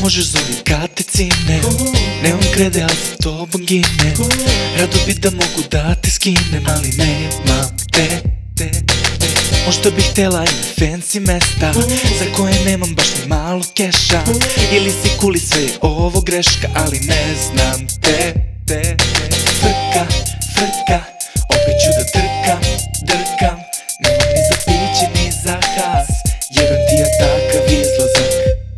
možeš zovi kad te cine. Nemam krede, ali sa tobom gine. Rado bi da mogu da te skinem, ali nemam te. Možda bih htjela i fancy mesta za koje nemam baš ni malo keša. Ili si cool i sve je ovo greška, ali ne znam te. Frka, frka, opet ću da drkam. Nemam ni za piće ni za has, jebem ti ja takav izlazak.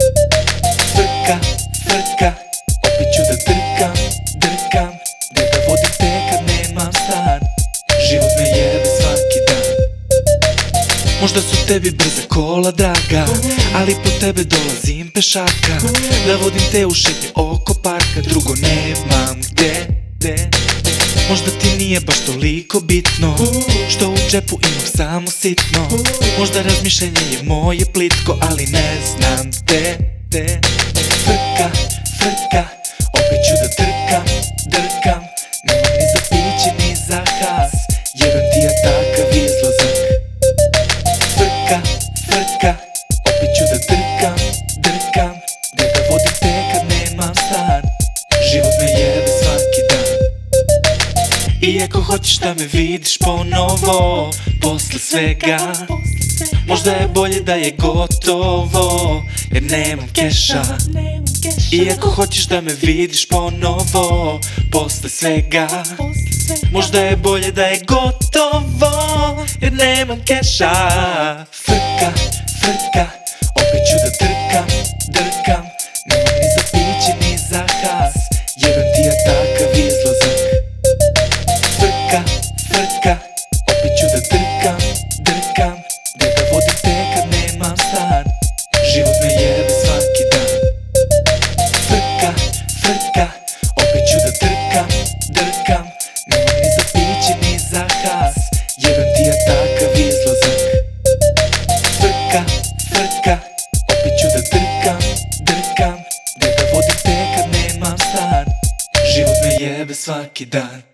Frka, frka, opet ću da drkam. Gde da vodim te kad nemam stan, život me jebe svaki dan. Možda su tebi brza kola draga, ali po tebe dolazim pešaka. Da vodim te u šetnje oko parka, drugo nemam gde. Možda ti nije baš toliko bitno što u džepu imam samo sitno. Možda razmišljanje je moje plitko, ali ne znam te. Frka, frka, opet ću da drkam. Nemam ni za piće ni za has, jebem ti ja takav izlazak. Frka, frka, opet ću da drkam. Gde da vodim te kad nemam stan, život me jebe svaki dan. I ako hoćeš da me vidiš ponovo posle svega, možda je bolje da je gotovo, jer nemam keša. I ako hoćeš da me vidiš ponovo posle svega, možda je bolje da je gotovo, jer nemam keša. Frka, frka, opet ću da drkam. Nemam ni za piće ni za has, jebem ti ja takav izlazak. Frka, frka, opet ću da drkam. Gde da vodim te kad nemam stan, život me jebe svaki dan. Frka, frka, opet ću da drkam. Nemam ni za piće ni za has, jebem ti ja takav izlazak. Frka, frka, opet ću da drkam. Gde da vodim te kad nemam stan, život me jebe svaki dan.